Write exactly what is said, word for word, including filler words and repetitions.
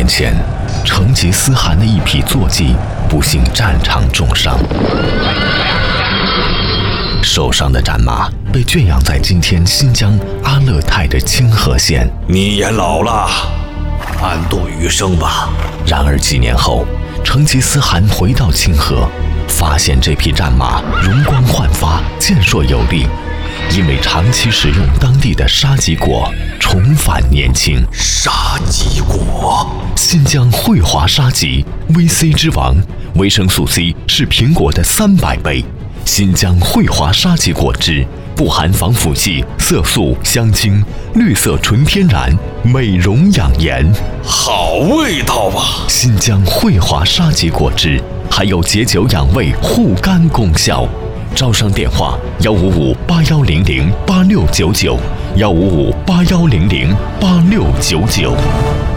年前，成吉思汗的一匹坐骑不幸战场重伤，受伤的战马被圈养在今天新疆阿勒泰的清河县。 你也老了，安度余生吧。 然而几年后，成吉思汗回到清河，发现这匹战马容光焕发，健硕有力，因为长期食用当地的沙棘果，重返年轻。 沙棘果， 新疆惠华沙棘 V C 之王，维生素 C 是苹果的三百倍。新疆惠华沙棘果汁不含防腐剂、色素、香精，绿色纯天然，美容养颜， 好味道啊！ 新疆惠华沙棘果汁还有解酒养胃、护肝功效。招商电话：幺五五八幺零零八六九九，幺五五八幺零零八六九九。